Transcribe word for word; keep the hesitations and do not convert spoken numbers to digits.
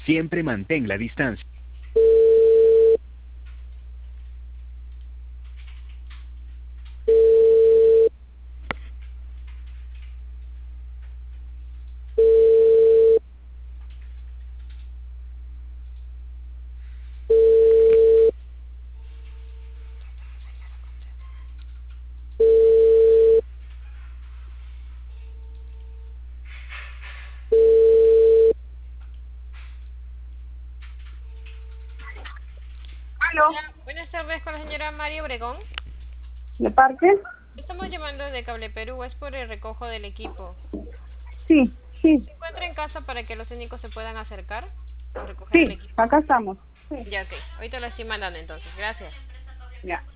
Siempre mantén la distancia. Aló, Hola, buenas tardes con la señora María Obregón. ¿de parte? Estamos llamando de Cable Perú, es por el recojo del equipo. Sí, sí, ¿Se encuentra en casa para que los técnicos se puedan acercar a recoger el sí, equipo? acá estamos. Sí, Ya, ok. Ahorita lo estoy mandando entonces. Gracias. ya.